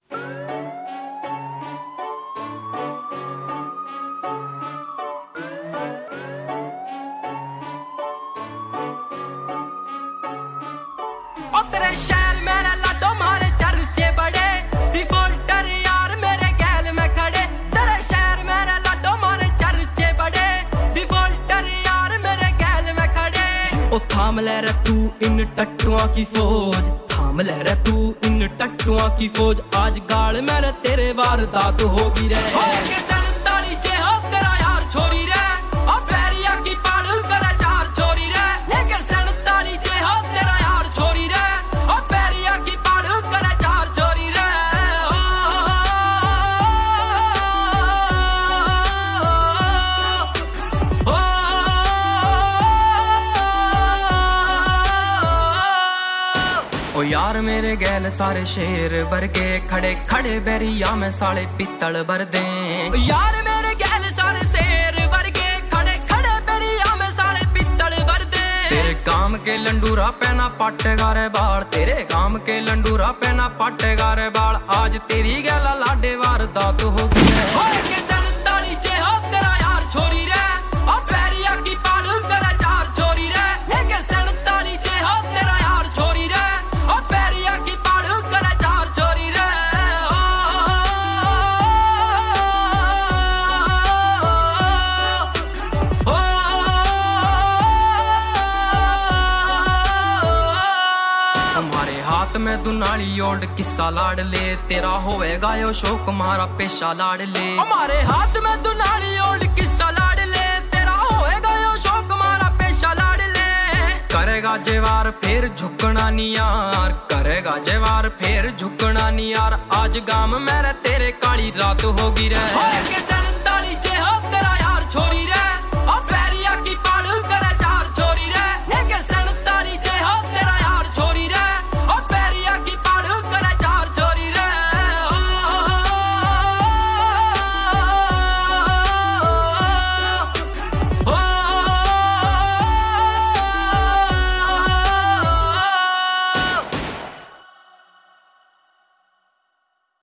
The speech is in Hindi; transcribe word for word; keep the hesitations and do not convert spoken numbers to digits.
तेरे शहर मेरे लाडो मारे चर्चे बड़े, डिफॉल्टर यार मेरे गैल में खड़े। तेरे शहर मेरे लाडो मारे चर्चे बड़े, डिफॉल्टर यार मेरे गैल में खड़े। ओ थाम ले रे तू इन टट्टुआं की फौज, थाम ले रे तू इन टट्टुआं की फौज। आज गाल मेरे तेरे वारदात होगी रे। सड़ताली चे हो तेरा यार छोरी रे, ओ पैरिया की पाड़ करे चार छोरी रे। लेके सड़ताली चे हो तेरा यार छोरी रे, ओ पैरिया की पाड़ करे चार छोरी रे। ओ, ओ, ओ यार मेरे गैल सारे शेर वर्गे खड़े खड़े बैरिया में साले पित्तल भर दे। यार मेरे गैल सारे शेर वर्गे खड़े खड़े बैरिया में साले पित्तल भर दे। तेरे काम के लंडूरा पहना पाटेगा रे बाल, तेरे काम के लंडूरा पहना पाटेगा रे बाल। आज तेरी गैला लाडे वारदात होगी रे। के सड़ताली चे हो तेरा यार छोरी रे, ओ पैरिया की पाड़ करे चार छोरी रे। लेके सड़ताली चे हो तेरा यार छोरी रे, ओ पैरिया की पाड़ करे चार छोरी रे। ओ, तुम्हारे हाथ में दुनाली ओल्ड किस्सा लाड़ ले, तेरा होएगा यो शोक मारा पेशा लाड़ ले। हमारे हाथ में दुनाली ओल्ड किस्सा लाड़ ले, तेरा होएगा यो शोक मारा पेशा लाड़ ले। करेगा जेवार फिर झुकना नी यार, करेगा जेवार फिर झुकना नी यार। आज गाम मेरे तेरे काली रात होगी रे।